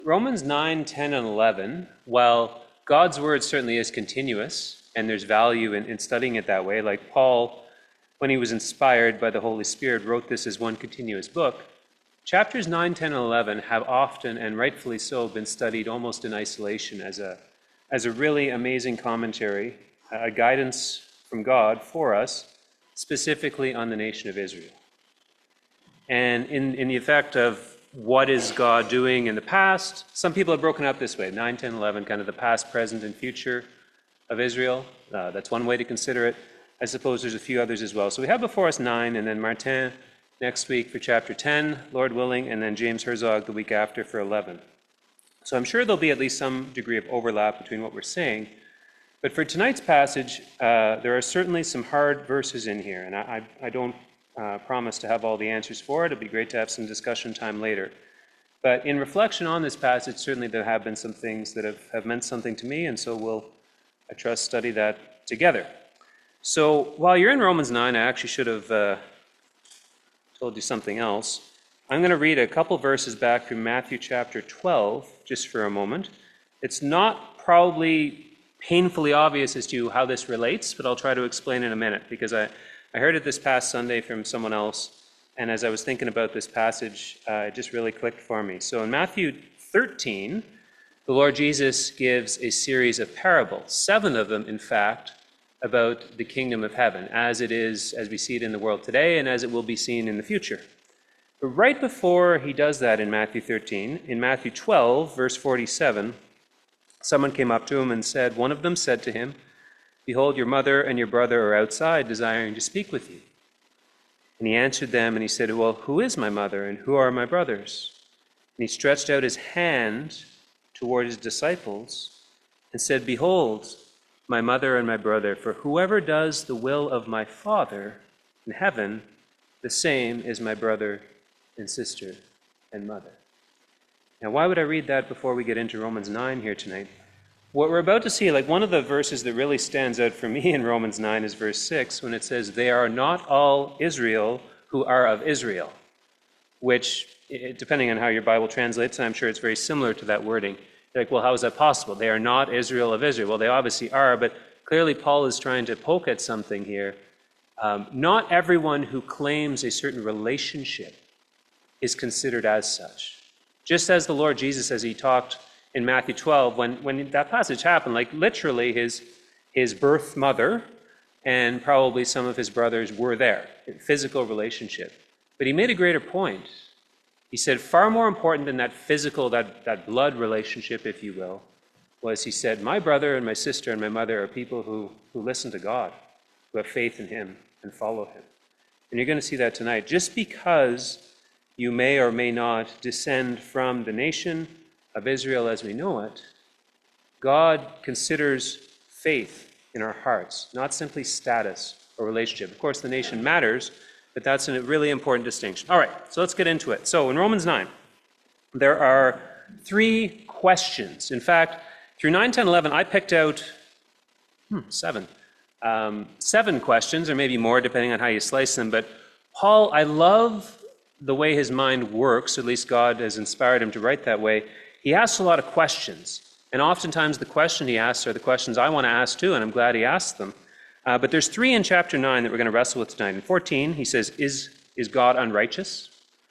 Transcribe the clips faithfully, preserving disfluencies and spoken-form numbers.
Romans nine, ten, and eleven, while God's word certainly is continuous, and there's value in, in studying it that way, like Paul, when he was inspired by the Holy Spirit, wrote this as one continuous book, chapters nine, ten, and eleven have often, and rightfully so, been studied almost in isolation as a, as a really amazing commentary, a guidance from God for us, specifically on the nation of Israel. And in, in the effect of what is God doing in the past, some people have broken up this way, nine, ten, eleven, kind of the past, present, and future of Israel. Uh, that's one way to consider it. I suppose there's a few others as well. So we have before us nine, and then Martin next week for chapter ten, Lord willing, and then James Herzog the week after for eleven. So I'm sure there'll be at least some degree of overlap between what we're saying. But for tonight's passage, uh, there are certainly some hard verses in here, and I, I, I don't uh, promise to have all the answers for it. It'd be great to have some discussion time later. But in reflection on this passage, certainly there have been some things that have, have meant something to me, and so we'll, I trust, study that together. So while you're in Romans nine, I actually should have uh, told you something else. I'm going to read a couple verses back from Matthew chapter twelve, just for a moment. It's not probably painfully obvious as to how this relates, but I'll try to explain in a minute, because I, I heard it this past Sunday from someone else, and as I was thinking about this passage, uh, it just really clicked for me. So in Matthew thirteen, the Lord Jesus gives a series of parables, seven of them, in fact, about the kingdom of heaven, as it is, as we see it in the world today, and as it will be seen in the future. But right before he does that in Matthew thirteen, in Matthew twelve, verse forty-seven, someone came up to him and said, one of them said to him, "Behold, your mother and your brother are outside, desiring to speak with you." And he answered them, and he said, "Well, who is my mother, and who are my brothers?" And he stretched out his hand toward his disciples and said, "Behold, my mother and my brother, for whoever does the will of my Father in heaven, the same is my brother and sister and mother." Now, why would I read that before we get into Romans nine here tonight? What we're about to see, like one of the verses that really stands out for me in Romans nine is verse six, when it says, "They are not all Israel who are of Israel," which, depending on how your Bible translates, and I'm sure it's very similar to that wording. You're like, well, how is that possible? They are not Israel of Israel. Well, they obviously are, but clearly Paul is trying to poke at something here. Um, not everyone who claims a certain relationship is considered as such. Just as the Lord Jesus, as he talked in Matthew twelve, when, when that passage happened, like literally his, his birth mother and probably some of his brothers were there, in physical relationship. But he made a greater point. He said, far more important than that physical, that, that blood relationship, if you will, was he said, my brother and my sister and my mother are people who, who listen to God, who have faith in him and follow him. And you're going to see that tonight. Just because you may or may not descend from the nation of Israel as we know it, God considers faith in our hearts, not simply status or relationship. Of course, the nation matters, but that's a really important distinction. All right, so let's get into it. So in Romans nine, there are three questions. In fact, through nine, ten, eleven, I picked out hmm, seven. Um, seven questions, or maybe more, depending on how you slice them. But Paul, I love the way his mind works, at least God has inspired him to write that way. He asks a lot of questions. And oftentimes the question he asks are the questions I want to ask too, and I'm glad he asked them. Uh, but there's three in chapter nine that we're going to wrestle with tonight. In fourteen, he says, is, is God unrighteous?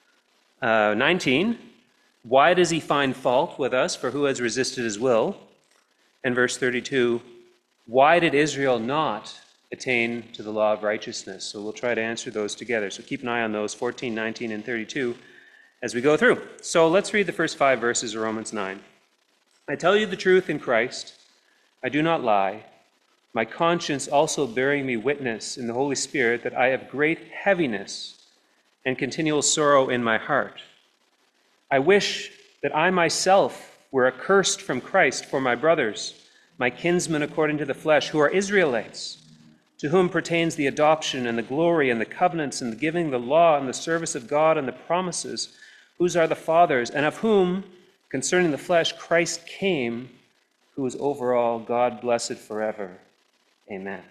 Uh, nineteen, why does he find fault with us, for who has resisted his will? And verse thirty-two, why did Israel not attain to the law of righteousness? So we'll try to answer those together. So keep an eye on those, fourteen, nineteen, and thirty-two, as we go through. So let's read the first five verses of Romans nine. I tell you the truth in Christ, I do not lie, my conscience also bearing me witness in the Holy Spirit that I have great heaviness and continual sorrow in my heart. I wish that I myself were accursed from Christ for my brothers, my kinsmen according to the flesh, who are Israelites, to whom pertains the adoption and the glory and the covenants and the giving the law and the service of God and the promises, whose are the fathers, and of whom, concerning the flesh, Christ came, who is over all, God blessed forever. Amen.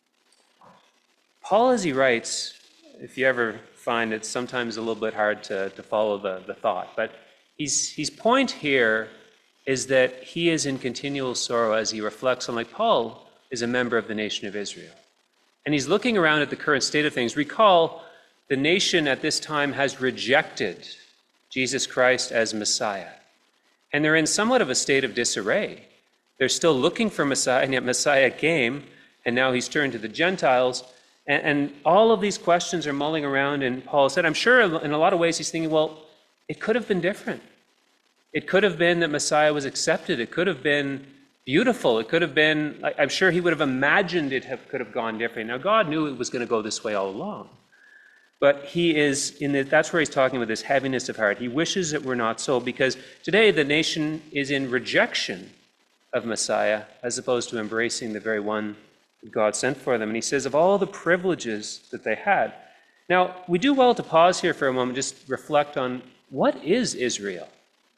Paul, as he writes, if you ever find it sometimes a little bit hard to, to follow the, the thought, but He's, his point here is that he is in continual sorrow as he reflects on, like Paul is a member of the nation of Israel. And he's looking around at the current state of things. Recall, the nation at this time has rejected Jesus Christ as Messiah. And they're in somewhat of a state of disarray. They're still looking for Messiah, and yet Messiah came, and now he's turned to the Gentiles. And, and all of these questions are mulling around, and Paul said, I'm sure in a lot of ways he's thinking, well, it could have been different. It could have been that Messiah was accepted. It could have been beautiful. It could have been, I'm sure he would have imagined it have, could have gone differently. Now, God knew it was going to go this way all along. But he is, in the, that's where he's talking with this heaviness of heart. He wishes it were not so, because today the nation is in rejection of Messiah as opposed to embracing the very one that God sent for them. And he says of all the privileges that they had. Now, we do well to pause here for a moment, just reflect on what is Israel?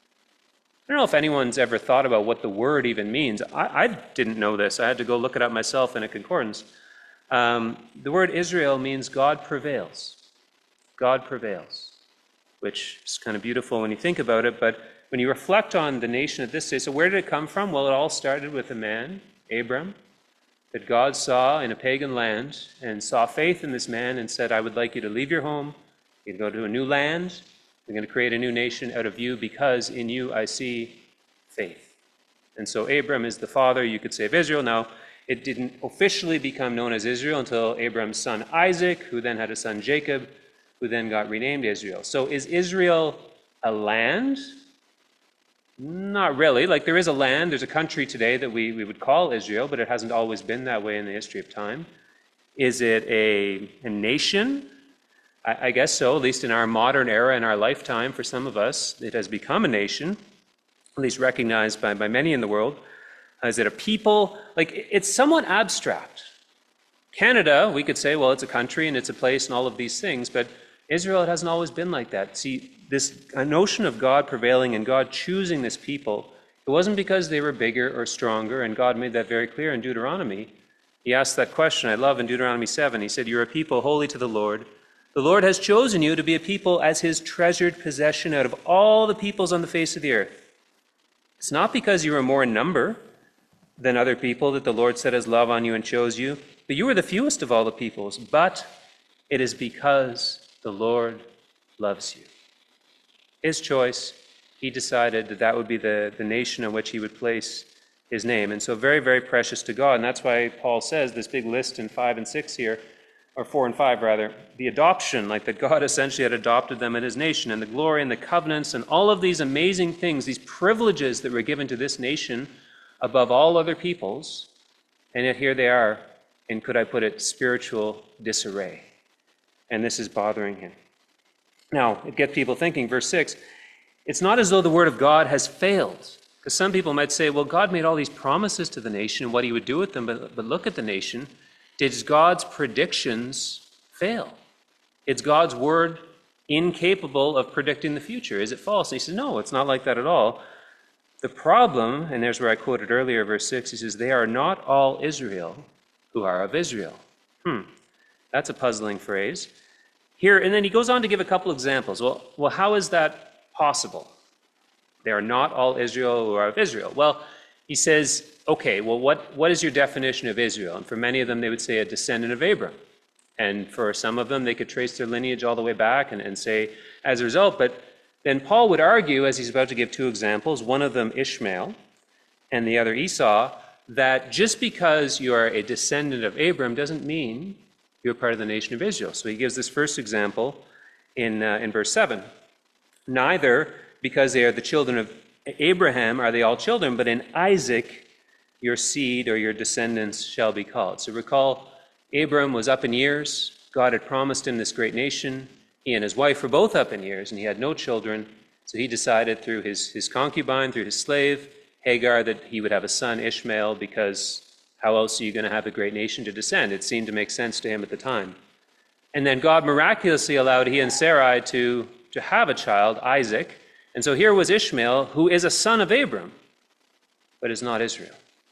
I don't know if anyone's ever thought about what the word even means. I, I didn't know this. I had to go look it up myself in a concordance. Um, the word Israel means God prevails. God prevails, which is kind of beautiful when you think about it. But when you reflect on the nation at this day, so where did it come from? Well, it all started with a man, Abram, that God saw in a pagan land and saw faith in this man and said, I would like you to leave your home, you can go to a new land, I'm going to create a new nation out of you because in you I see faith. And so Abram is the father, you could say, of Israel. Now, it didn't officially become known as Israel until Abram's son Isaac, who then had a son Jacob, who then got renamed Israel. So is Israel a land? Not really. Like there is a land, there's a country today that we, we would call Israel, but it hasn't always been that way in the history of time. Is it a, a nation? I, I guess so, at least in our modern era, in our lifetime, for some of us, it has become a nation, at least recognized by, by many in the world. Is it a people? Like it's somewhat abstract. Canada, we could say, well, it's a country and it's a place and all of these things, but Israel, it hasn't always been like that. See, this notion of God prevailing and God choosing this people, it wasn't because they were bigger or stronger, and God made that very clear in Deuteronomy. He asked that question, I love, in Deuteronomy seven. He said, you're a people holy to the Lord. The Lord has chosen you to be a people as his treasured possession out of all the peoples on the face of the earth. It's not because you were more in number than other people that the Lord set his love on you and chose you, but you were the fewest of all the peoples, but it is because the Lord loves you. His choice, he decided that that would be the, the nation on which he would place his name. And so very, very precious to God. And that's why Paul says this big list in five and six here, or four and five rather, the adoption, like that God essentially had adopted them in his nation, and the glory and the covenants and all of these amazing things, these privileges that were given to this nation above all other peoples. And yet here they are in, could I put it, spiritual disarray. And this is bothering him. Now, it gets people thinking, verse six, it's not as though the word of God has failed. Because some people might say, well, God made all these promises to the nation and what he would do with them, but, but look at the nation. Did God's predictions fail? Is God's word incapable of predicting the future? Is it false? And he says, no, it's not like that at all. The problem, and there's where I quoted earlier, verse six, he says, they are not all Israel who are of Israel. Hmm, that's a puzzling phrase. Here, and then he goes on to give a couple examples. Well, well, how is that possible? They are not all Israel who are of Israel. Well, he says, okay, well, what, what is your definition of Israel? And for many of them, they would say a descendant of Abram. And for some of them, they could trace their lineage all the way back and, and say, as a result, but then Paul would argue, as he's about to give two examples, one of them Ishmael and the other Esau, that just because you are a descendant of Abram doesn't mean you're part of the nation of Israel. So he gives this first example in, uh, in verse seven. Neither, because they are the children of Abraham, are they all children, but in Isaac your seed or your descendants shall be called. So recall, Abram was up in years. God had promised him this great nation. He and his wife were both up in years, and he had no children. So he decided through his, his concubine, through his slave, Hagar, that he would have a son, Ishmael, because how else are you going to have a great nation to descend? It seemed to make sense to him at the time. And then God miraculously allowed he and Sarai to, to have a child, Isaac. And so here was Ishmael, who is a son of Abram, but is not Israel.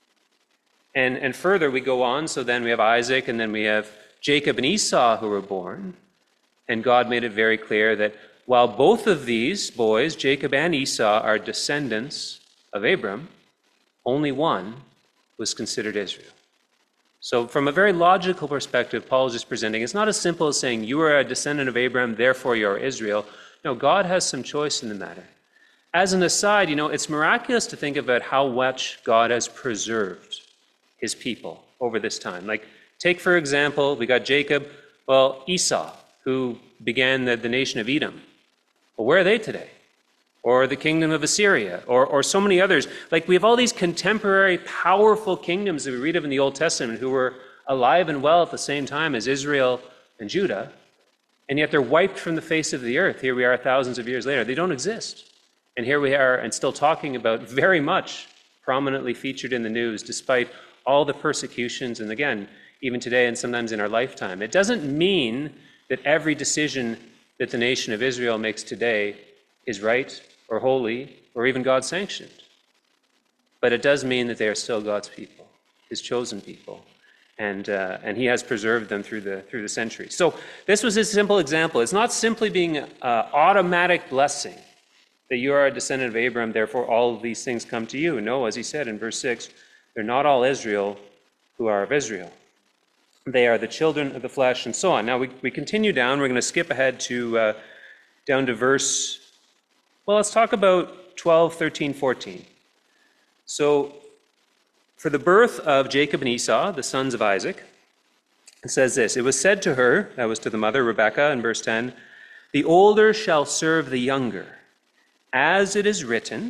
And, and further, we go on. So then we have Isaac, and then we have Jacob and Esau who were born. And God made it very clear that while both of these boys, Jacob and Esau, are descendants of Abram, only one was considered Israel. So from a very logical perspective, Paul is just presenting, it's not as simple as saying, you are a descendant of Abraham, therefore you are Israel. No, God has some choice in the matter. As an aside, you know, it's miraculous to think about how much God has preserved his people over this time. Like, take, for example, we got Jacob, well, Esau, who began the, the nation of Edom. Well, where are they today? Or the kingdom of Assyria, or, or so many others. Like, we have all these contemporary, powerful kingdoms that we read of in the Old Testament who were alive and well at the same time as Israel and Judah, and yet they're wiped from the face of the earth. Here we are thousands of years later. They don't exist. And here we are, and still talking about, very much prominently featured in the news, despite all the persecutions, and again, even today and sometimes in our lifetime. It doesn't mean that every decision that the nation of Israel makes today is right or holy, or even God-sanctioned. But it does mean that they are still God's people, his chosen people, and uh, and he has preserved them through the through the centuries. So this was a simple example. It's not simply being an automatic blessing that you are a descendant of Abraham, therefore all of these things come to you. No, as he said in verse six, they're not all Israel who are of Israel. They are the children of the flesh, and so on. Now we, we continue down. We're going to skip ahead to uh, down to verse. Well, let's talk about twelve, thirteen, fourteen. So, for the birth of Jacob and Esau, the sons of Isaac, it says this, it was said to her, that was to the mother, Rebekah, in verse ten, the older shall serve the younger. As it is written,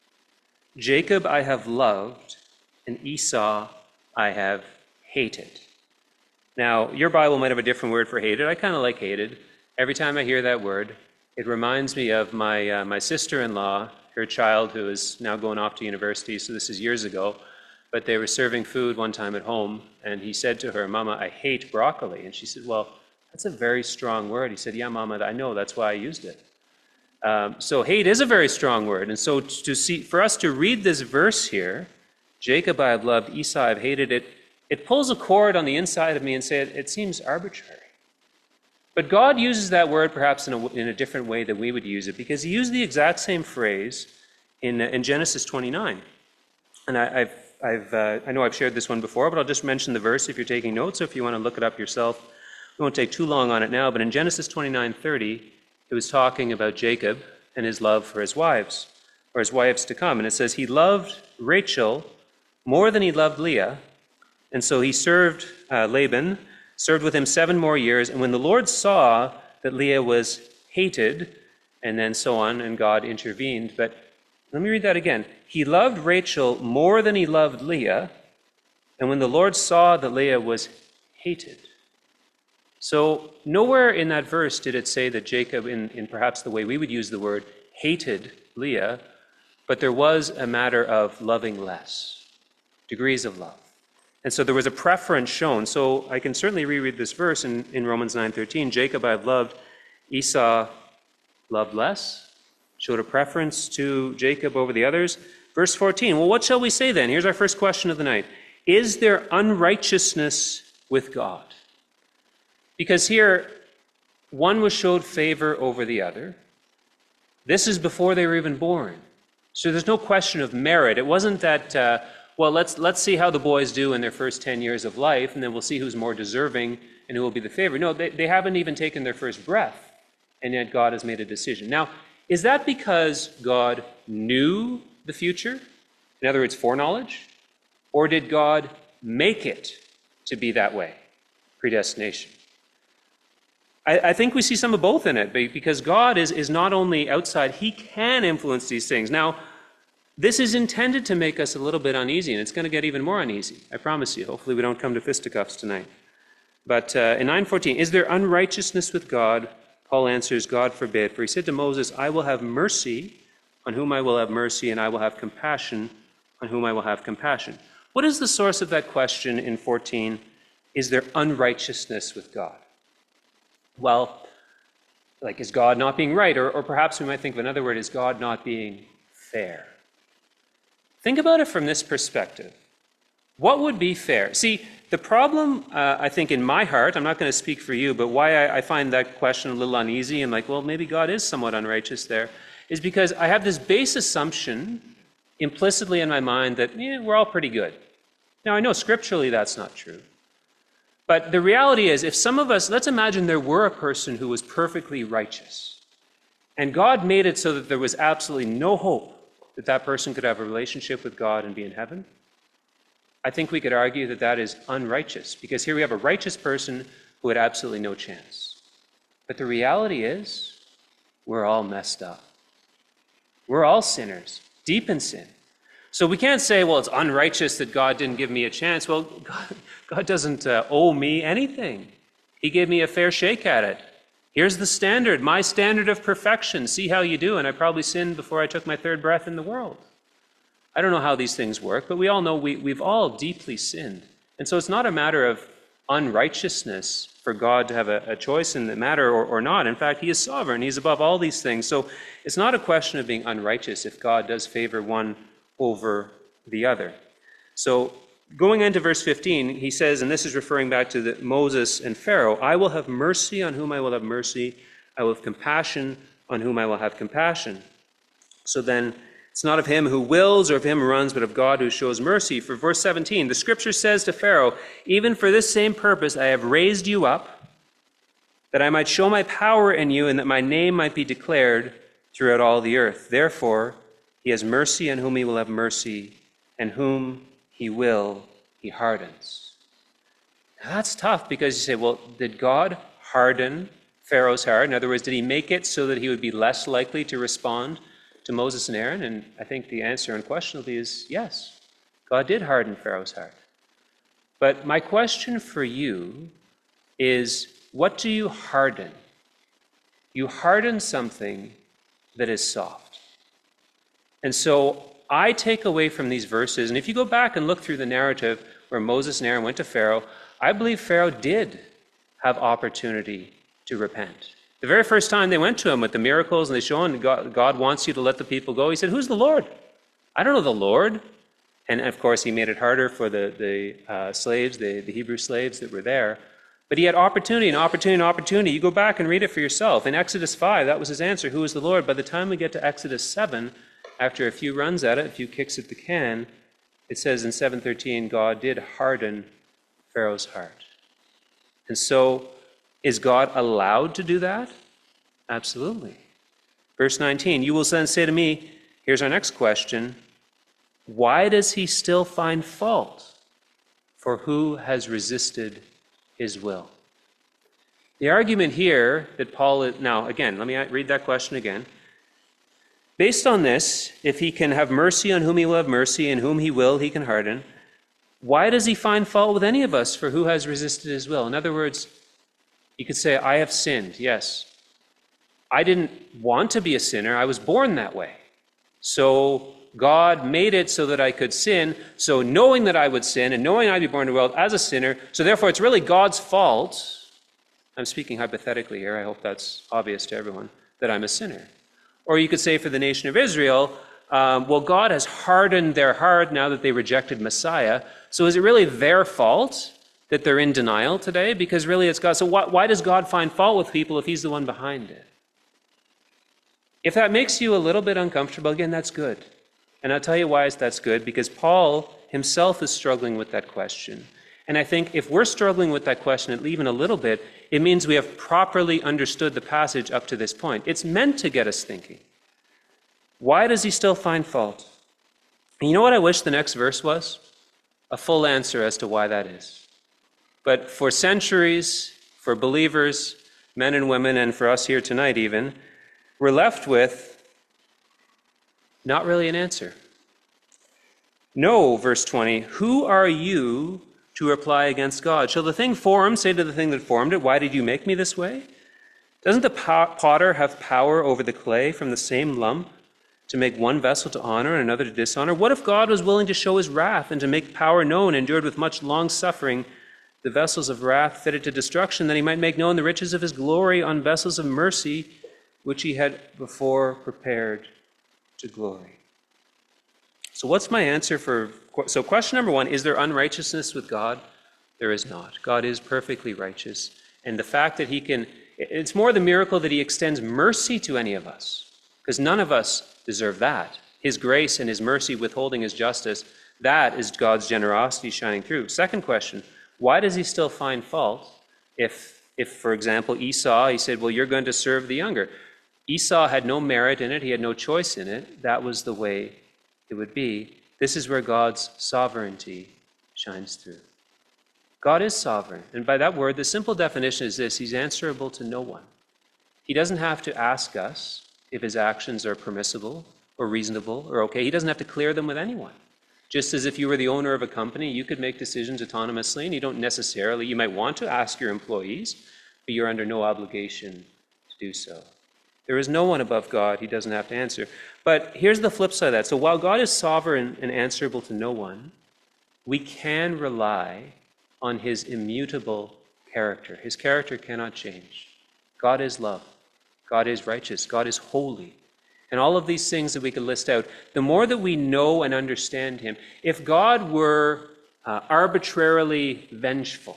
Jacob I have loved, and Esau I have hated. Now, your Bible might have a different word for hated. I kind of like hated. Every time I hear that word, it reminds me of my uh, my sister-in-law, her child, who is now going off to university, so this is years ago, but they were serving food one time at home, and he said to her, Mama, I hate broccoli. And she said, well, that's a very strong word. He said, yeah, Mama, I know, that's why I used it. Um, so hate is a very strong word, and so to see, for us to read this verse here, Jacob I have loved, Esau I have hated, it, it pulls a chord on the inside of me and say it, it seems arbitrary. But God uses that word perhaps in a, in a different way than we would use it, because he used the exact same phrase in, in Genesis twenty-nine. And I, I've, I've, uh, I know I've shared this one before, but I'll just mention the verse if you're taking notes, or if you want to look it up yourself. We won't take too long on it now, but in Genesis twenty-nine thirty, it was talking about Jacob and his love for his wives, or his wives to come. And it says, he loved Rachel more than he loved Leah, and so he served uh, Laban, served with him seven more years, and when the Lord saw that Leah was hated, and then so on, and God intervened. But let me read that again. He loved Rachel more than he loved Leah, and when the Lord saw that Leah was hated. So nowhere in that verse did it say that Jacob, in, in perhaps the way we would use the word, hated Leah, but there was a matter of loving less, degrees of love. And so there was a preference shown. So I can certainly reread this verse in, in Romans nine thirteen. Jacob I have loved, Esau loved less, showed a preference to Jacob over the others. Verse fourteen, well, what shall we say then? Here's our first question of the night. Is there unrighteousness with God? Because here, one was showed favor over the other. This is before they were even born. So there's no question of merit. It wasn't that... Uh, Well, let's let's see how the boys do in their first ten years of life, and then we'll see who's more deserving and who will be the favorite. No, they, they haven't even taken their first breath, and yet God has made a decision. Now, is that because God knew the future? In other words, foreknowledge? Or did God make it to be that way? Predestination. I, I think we see some of both in it, because God is, is not only outside, he can influence these things. Now, this is intended to make us a little bit uneasy, and it's going to get even more uneasy, I promise you. Hopefully we don't come to fisticuffs tonight. But uh, in nine fourteen, is there unrighteousness with God? Paul answers, God forbid. For he said to Moses, I will have mercy on whom I will have mercy, and I will have compassion on whom I will have compassion. What is the source of that question in fourteen? Is there unrighteousness with God? Well, like, is God not being right? Or, or perhaps we might think of another word, is God not being fair? Think about it from this perspective. What would be fair? See, The problem, uh, I think, in my heart, I'm not going to speak for you, but why I, I find that question a little uneasy and like, well, maybe God is somewhat unrighteous there, is because I have this base assumption implicitly in my mind that eh, we're all pretty good. Now, I know scripturally that's not true. But the reality is, if some of us, let's imagine there were a person who was perfectly righteous, and God made it so that there was absolutely no hope that that person could have a relationship with God and be in heaven, I think we could argue that that is unrighteous, because here we have a righteous person who had absolutely no chance. But the reality is, we're all messed up. We're all sinners, deep in sin. So we can't say, well, it's unrighteous that God didn't give me a chance. Well, God, God doesn't uh, owe me anything. He gave me a fair shake at it. Here's the standard, my standard of perfection. See how you do. And I probably sinned before I took my third breath in the world. I don't know how these things work, but we all know we, we've all deeply sinned. And so it's not a matter of unrighteousness for God to have a, a choice in the matter or, or not. In fact, he is sovereign. He's above all these things. So it's not a question of being unrighteous if God does favor one over the other. So going into verse fifteen, he says, and this is referring back to the, Moses and Pharaoh, I will have mercy on whom I will have mercy. I will have compassion on whom I will have compassion. So then it's not of him who wills or of him who runs, but of God who shows mercy. For verse seventeen, the scripture says to Pharaoh, even for this same purpose I have raised you up, that I might show my power in you and that my name might be declared throughout all the earth. Therefore, he has mercy on whom he will have mercy, and whom he will, he hardens. Now that's tough, because you say, well, did God harden Pharaoh's heart? In other words, did he make it so that he would be less likely to respond to Moses and Aaron? And I think the answer unquestionably is yes. God did harden Pharaoh's heart. But my question for you is, what do you harden? You harden something that is soft. And so I take away from these verses, and if you go back and look through the narrative where Moses and Aaron went to Pharaoh, I believe Pharaoh did have opportunity to repent. The very first time they went to him with the miracles and they show him God, God wants you to let the people go, he said, who's the Lord? I don't know the Lord. And of course, he made it harder for the, the uh, slaves, the, the Hebrew slaves that were there. But he had opportunity and opportunity and opportunity. You go back and read it for yourself. In Exodus five, that was his answer, who is the Lord? By the time we get to Exodus seven, after a few runs at it, a few kicks at the can, it says in seven thirteen, God did harden Pharaoh's heart. And so, is God allowed to do that? Absolutely. Verse nineteen, you will then say to me, here's our next question, why does he still find fault? For who has resisted his will? The argument here that Paul is, now again, let me read that question again. Based on this, if he can have mercy on whom he will have mercy, and whom he will, he can harden, why does he find fault with any of us for who has resisted his will? In other words, you could say, I have sinned, yes. I didn't want to be a sinner, I was born that way. So God made it so that I could sin, so knowing that I would sin, and knowing I'd be born in the world as a sinner, so therefore it's really God's fault, I'm speaking hypothetically here, I hope that's obvious to everyone, that I'm a sinner. Or you could say for the nation of Israel, um, well, God has hardened their heart now that they rejected Messiah. So is it really their fault that they're in denial today? Because really it's God. So why, why does God find fault with people if he's the one behind it? If that makes you a little bit uncomfortable, again, that's good. And I'll tell you why that's good, because Paul himself is struggling with that question. And I think if we're struggling with that question even a little bit, it means we have properly understood the passage up to this point. It's meant to get us thinking. Why does he still find fault? And you know what I wish the next verse was? A full answer as to why that is. But for centuries, for believers, men and women, and for us here tonight even, we're left with not really an answer. No, verse twenty, who are you to reply against God? Shall the thing formed say to the thing that formed it, why did you make me this way? Doesn't the potter have power over the clay from the same lump to make one vessel to honor and another to dishonor? What if God was willing to show his wrath and to make power known, endured with much long suffering the vessels of wrath fitted to destruction, that he might make known the riches of his glory on vessels of mercy, which he had before prepared to glory? So what's my answer for, so question number one, is there unrighteousness with God? There is not. God is perfectly righteous. And the fact that he can, it's more the miracle that he extends mercy to any of us, because none of us deserve that. His grace and his mercy withholding his justice, that is God's generosity shining through. Second question, why does he still find fault if, if, for example, Esau, he said, well, you're going to serve the younger. Esau had no merit in it. He had no choice in it. That was the way it would be. This is where God's sovereignty shines through. God is sovereign. And by that word, the simple definition is this: he's answerable to no one. He doesn't have to ask us if his actions are permissible or reasonable or okay. He doesn't have to clear them with anyone. Just as if you were the owner of a company, you could make decisions autonomously, and you don't necessarily, you might want to ask your employees, but you're under no obligation to do so. There is no one above God. He doesn't have to answer. But here's the flip side of that. So while God is sovereign and answerable to no one, we can rely on his immutable character. His character cannot change. God is love. God is righteous. God is holy. And all of these things that we could list out, the more that we know and understand him, if God were uh, arbitrarily vengeful,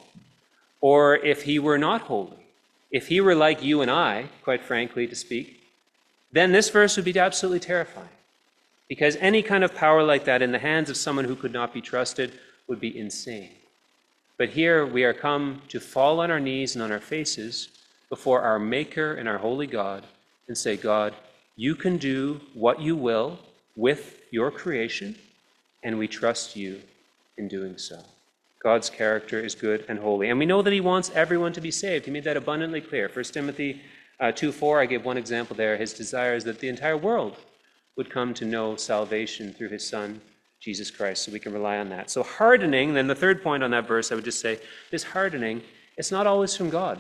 or if he were not holy, if he were like you and I, quite frankly to speak, then this verse would be absolutely terrifying. Because any kind of power like that in the hands of someone who could not be trusted would be insane. But here we are come to fall on our knees and on our faces before our Maker and our holy God and say, God, you can do what you will with your creation, and we trust you in doing so. God's character is good and holy. And we know that he wants everyone to be saved. He made that abundantly clear. First Timothy uh, two four, I gave one example there. His desire is that the entire world would come to know salvation through his Son, Jesus Christ, so we can rely on that. So hardening, then the third point on that verse, I would just say, this hardening, it's not always from God.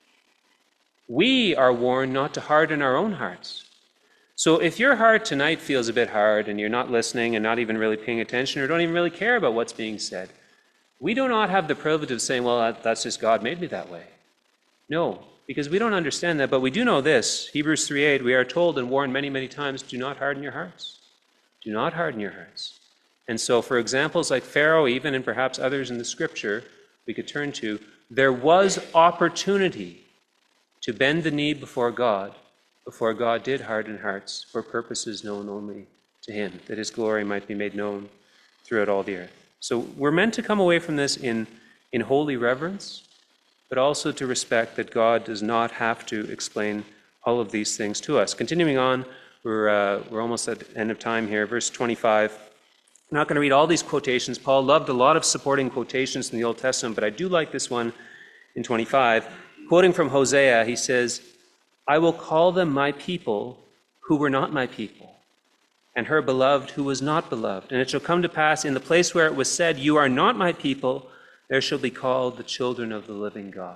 We are warned not to harden our own hearts. So if your heart tonight feels a bit hard and you're not listening and not even really paying attention or don't even really care about what's being said, we do not have the privilege of saying, well, that's just God made me that way. No, because we don't understand that, but we do know this. Hebrews three eight, we are told and warned many, many times, do not harden your hearts. Do not harden your hearts. And so for examples like Pharaoh, even, and perhaps others in the scripture we could turn to, there was opportunity to bend the knee before God, before God did harden hearts for purposes known only to him, that his glory might be made known throughout all the earth. So we're meant to come away from this in, in holy reverence, but also to respect that God does not have to explain all of these things to us. Continuing on, we're, uh, we're almost at the end of time here. Verse twenty-five. I'm not going to read all these quotations. Paul loved a lot of supporting quotations in the Old Testament, but I do like this one in twenty-five. Quoting from Hosea, he says, I will call them my people who were not my people, and her beloved who was not beloved. And it shall come to pass in the place where it was said, you are not my people, there shall be called the children of the living God.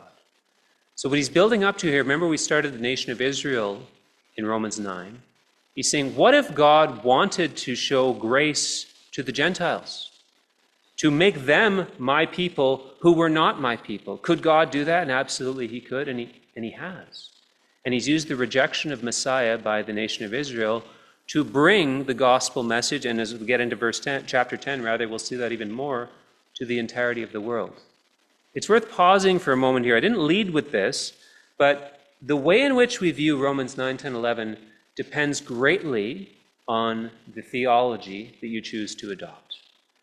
So what he's building up to here, remember we started the nation of Israel in Romans nine. He's saying, what if God wanted to show grace to the Gentiles, to make them my people who were not my people? Could God do that? And absolutely he could, and he, and he has. And he's used the rejection of Messiah by the nation of Israel to bring the gospel message, and as we get into verse ten, chapter ten, rather, we'll see that even more, to the entirety of the world. It's worth pausing for a moment here. I didn't lead with this, but the way in which we view Romans nine, ten, eleven depends greatly on the theology that you choose to adopt.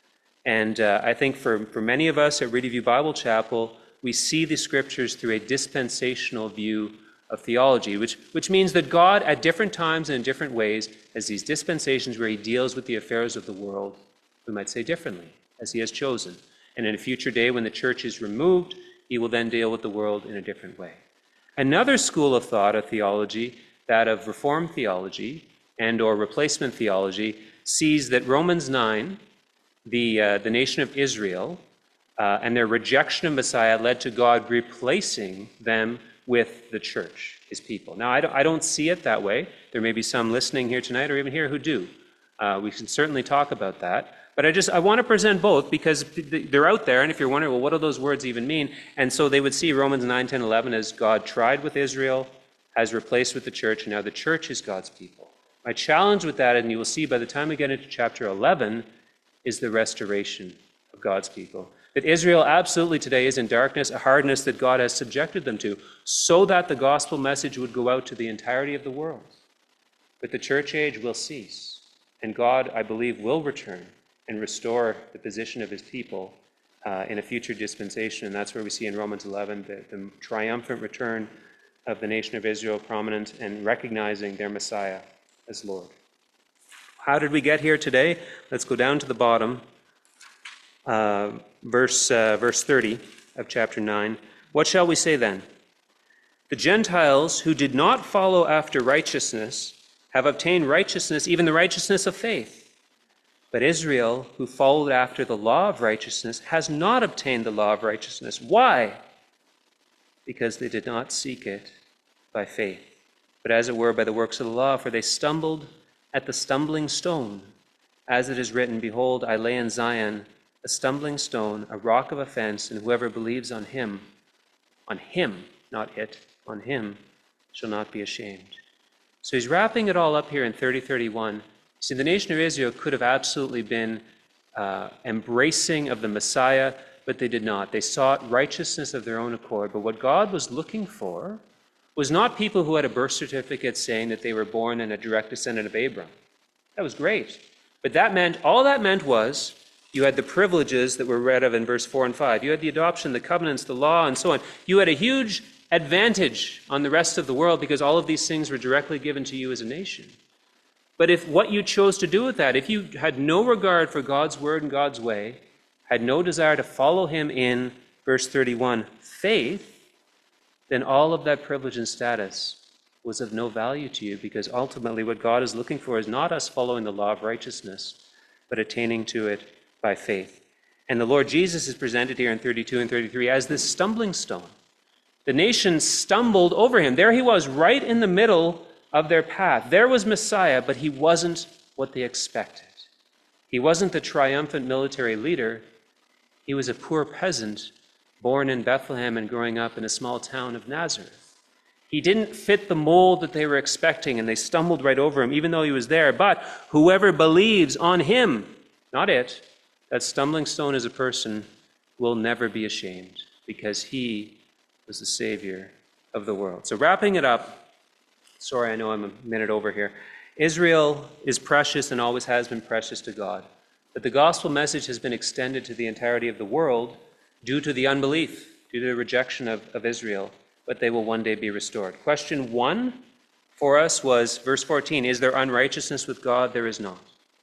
And uh, I think for, for many of us at Reedy View Bible Chapel, we see the scriptures through a dispensational view of theology, which, which means that God at different times and in different ways has these dispensations where he deals with the affairs of the world, we might say differently, as he has chosen. And in a future day when the church is removed, he will then deal with the world in a different way. Another school of thought, of theology, that of Reformed theology and or replacement theology, sees that Romans nine, the, uh, the nation of Israel, uh, and their rejection of Messiah led to God replacing them with the church, his people. Now, I don't, I don't see it that way. There may be some listening here tonight or even here who do. Uh, we can certainly talk about that. But I just, I want to present both because they're out there, and if you're wondering, well, what do those words even mean? And so they would see Romans nine, ten, eleven as God tried with Israel, has replaced with the church, and now the church is God's people. My challenge with that, and you will see by the time we get into chapter eleven, is the restoration of God's people. that Israel absolutely today is in darkness, a hardness that God has subjected them to, so that the gospel message would go out to the entirety of the world. But the church age will cease, and God, I believe, will return and restore the position of his people uh, in a future dispensation. And that's where we see in Romans eleven the, the triumphant return of the nation of Israel, prominent and recognizing their Messiah as Lord. How did we get here today? Let's go down to the bottom, uh, verse, uh, verse thirty of chapter nine. What shall we say then? The Gentiles who did not follow after righteousness have obtained righteousness, even the righteousness of faith. But Israel, who followed after the law of righteousness, has not obtained the law of righteousness. Why? Because they did not seek it by faith, but as it were by the works of the law, for they stumbled at the stumbling stone. As it is written, behold, I lay in Zion a stumbling stone, a rock of offense, and whoever believes on him, on him, not it, on him, shall not be ashamed. So he's wrapping it all up here in thirty thirty-one. See, the nation of Israel could have absolutely been uh, embracing of the Messiah, but they did not. They sought righteousness of their own accord. But what God was looking for was not people who had a birth certificate saying that they were born in a direct descendant of Abram. That was great. But that meant, all that meant was, you had the privileges that were read of in verse four and five. You had the adoption, the covenants, the law, and so on. You had a huge advantage on the rest of the world because all of these things were directly given to you as a nation. But if what you chose to do with that, if you had no regard for God's word and God's way, had no desire to follow him in, verse thirty-one, faith, then all of that privilege and status was of no value to you, because ultimately what God is looking for is not us following the law of righteousness, but attaining to it by faith. And the Lord Jesus is presented here in thirty-two and thirty-three as this stumbling stone. The nation stumbled over him. There he was, right in the middle of their path. There was Messiah, but he wasn't what they expected. He wasn't the triumphant military leader. He was a poor peasant born in Bethlehem and growing up in a small town of Nazareth. He didn't fit the mold that they were expecting, and they stumbled right over him, even though he was there. But whoever believes on him, not it, that stumbling stone is a person, will never be ashamed, because he was the Savior of the world. So wrapping it up, sorry, I know I'm a minute over here. Israel is precious and always has been precious to God. But the gospel message has been extended to the entirety of the world due to the unbelief, due to the rejection of, of Israel. But they will one day be restored. Question one for us was, verse fourteen, is there unrighteousness with God? There is not.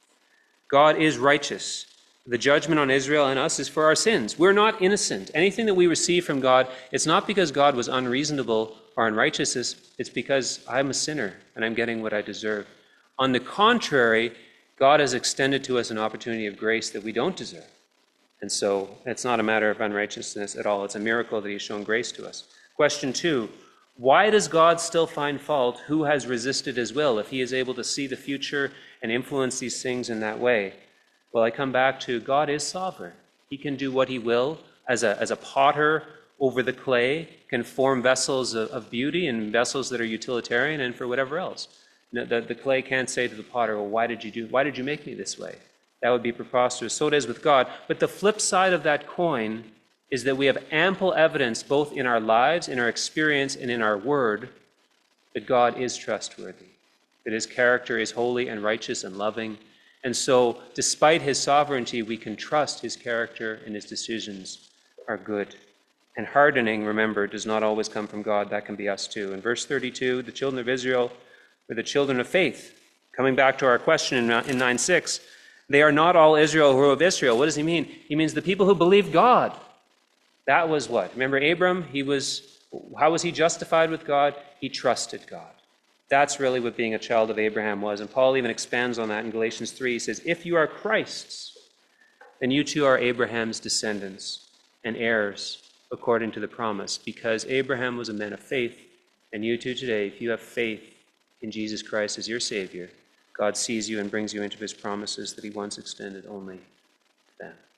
God is righteous. The judgment on Israel and us is for our sins. We're not innocent. Anything that we receive from God, it's not because God was unreasonable or unrighteous. It's because I'm a sinner and I'm getting what I deserve. On the contrary, God has extended to us an opportunity of grace that we don't deserve. And so it's not a matter of unrighteousness at all. It's a miracle that he's shown grace to us. Question two, why does God still find fault? Who has resisted his will if he is able to see the future and influence these things in that way? Well, I come back to God is sovereign. He can do what he will. As a, as a potter over the clay can form vessels of, of beauty and vessels that are utilitarian and for whatever else. No, the, the clay can't say to the potter, well, why did you do, why did you make me this way? That would be preposterous. So it is with God. But the flip side of that coin is that we have ample evidence, both in our lives, in our experience, and in our word, that God is trustworthy, that his character is holy and righteous and loving. And so, despite his sovereignty, we can trust his character and his decisions are good. And hardening, remember, does not always come from God. That can be us too. In verse thirty-two, the children of Israel were the children of faith. Coming back to our question in nine six, they are not all Israel who are of Israel. What does he mean? He means the people who believed God. That was what? Remember Abram? He was, how was he justified with God? He trusted God. That's really what being a child of Abraham was. And Paul even expands on that in Galatians three. He says, if you are Christ's, then you too are Abraham's descendants and heirs according to the promise, because Abraham was a man of faith, and you too today, if you have faith in Jesus Christ as your Savior, God sees you and brings you into his promises that he once extended only to them.